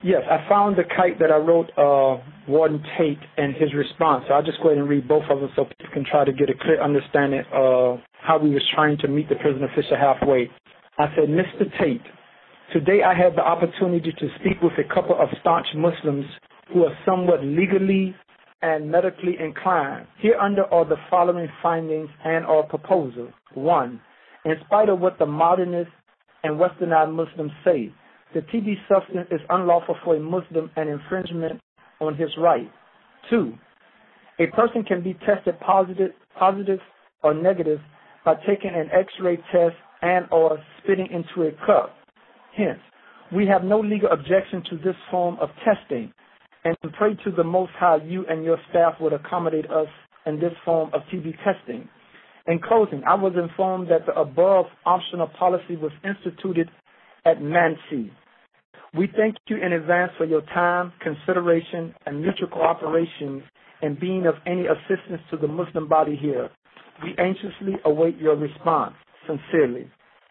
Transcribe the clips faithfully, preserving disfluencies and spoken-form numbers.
Yes, I found the kite that I wrote uh, Warden Tate and his response. So I'll just go ahead and read both of them so people can try to get a clear understanding of how we was trying to meet the prison official halfway. I said, Mister Tate, today I had the opportunity to speak with a couple of staunch Muslims who are somewhat legally and medically inclined. Hereunder are the following findings and or proposals. One, in spite of what the modernists and westernized Muslims say, the T B substance is unlawful for a Muslim and infringement on his right. Two, a person can be tested positive, positive or negative by taking an X-ray test and or spitting into a cup. Hence, we have no legal objection to this form of testing and pray to the Most High you and your staff would accommodate us in this form of T B testing. In closing, I was informed that the above optional policy was instituted at Mansi. We thank you in advance for your time, consideration, and mutual cooperation in being of any assistance to the Muslim body here. We anxiously await your response, sincerely.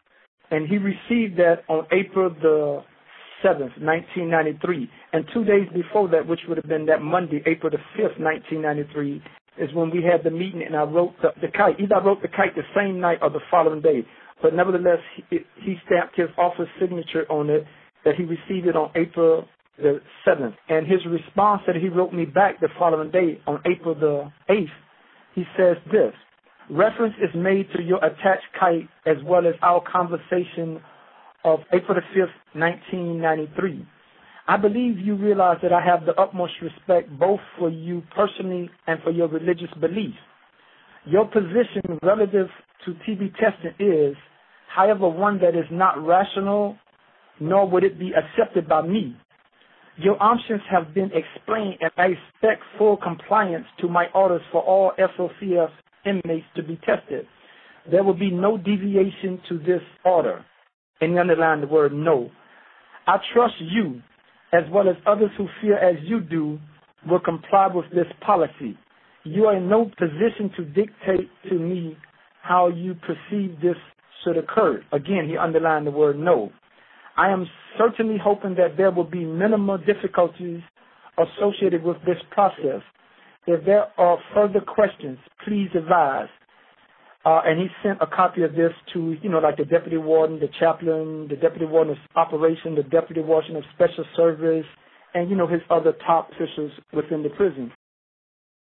And he received that on April the seventh, nineteen ninety-three. And two days before that, which would have been that Monday, April the fifth, nineteen ninety-three, is when we had the meeting and I wrote the, the kite. Either I wrote the kite the same night or the following day. But nevertheless, he, he stamped his office signature on it that he received it on April the seventh. And his response that he wrote me back the following day on April the eighth, he says this, reference is made to your attached kite as well as our conversation of April the fifth, nineteen ninety-three. I believe you realize that I have the utmost respect both for you personally and for your religious beliefs. Your position relative to T B testing is, however, one that is not rational, nor would it be accepted by me. Your options have been explained, and I expect full compliance to my orders for all S O C F inmates to be tested. There will be no deviation to this order. And underline the word no. I trust you, as well as others who feel as you do, will comply with this policy. You are in no position to dictate to me how you perceive this should occur. Again, he underlined the word no. I am certainly hoping that there will be minimal difficulties associated with this process. If there are further questions, please advise. Uh, and he sent a copy of this to, you know, like the deputy warden, the chaplain, the deputy warden of operation, the deputy warden of special service, and, you know, his other top officials within the prison.